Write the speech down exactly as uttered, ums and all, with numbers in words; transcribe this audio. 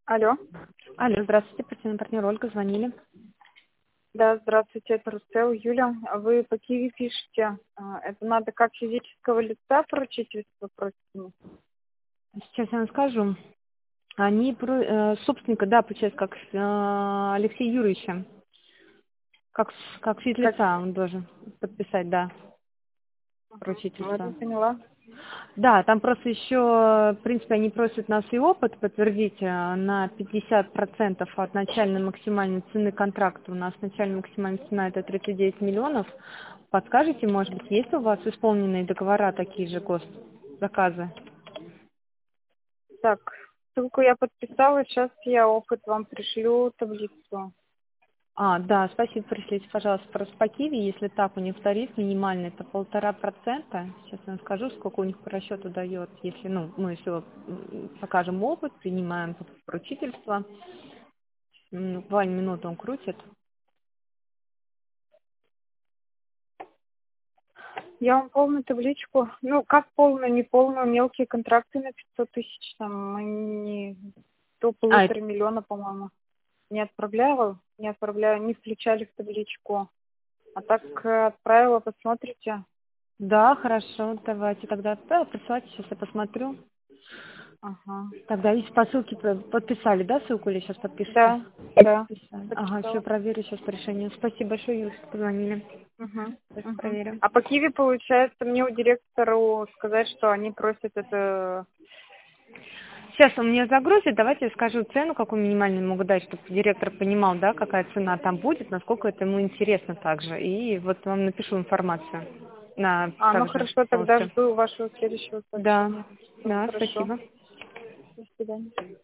Алло. Алло, здравствуйте, партийный партнер Ольга, звонили. Да, здравствуйте, это Рустел, Юля. А вы по Киви пишете? А, Это надо как физического лица поручительство просить? Сейчас я вам скажу. Они, про- э, собственника, да, получается, как э, Алексей Юрьевича, как, с- как Как? физлица он должен подписать, да, Ага, ладно, поручительство. поняла. Да, там просто еще, в принципе, они просят нас и опыт подтвердить э, на пятьдесят процентов от начальной максимальной цены контракта. У нас начальная максимальная цена это тридцать девять миллионов. Подскажите, может быть, есть у вас исполненные договора такие же госзаказы? Так, ссылку я подписала, сейчас я опыт вам пришлю таблицу. А, да, спасибо, пришлите, пожалуйста, просто по Киви, если так, у них тариф минимальный, это полтора процента. Сейчас я вам скажу, сколько у них по расчету дает, если, ну, мы все покажем опыт, принимаем поручительство. М, Буквально минуту он крутит. Я вам полную табличку, ну, как полную, не полную, мелкие контракты на пятьсот тысяч, там, они до А, полутора миллиона, по-моему, не отправляла, не отправляю, не включали в табличку. А так э, отправила, посмотрите. да, хорошо, давайте тогда, да, присылайте, сейчас я посмотрю. Ага. Тогда если по ссылке п- подписали, да, ссылку или сейчас подпишете? Да, да, Подписали. Ага, все, подписала. проверю сейчас по решению. Спасибо большое, Юля, что позвонили. Угу, Сейчас угу. проверю. А по Киви, получается, мне у директору сказать, что они просят это... Сейчас он мне загрузит, давайте я скажу цену, какую минимальную могу дать, чтобы директор понимал, да, какая цена там будет, насколько это ему интересно также. И вот вам напишу информацию на А, ну также хорошо, тогда почту. жду вашего следующего Да, сообщения. Ну, да, хорошо. спасибо. До свидания.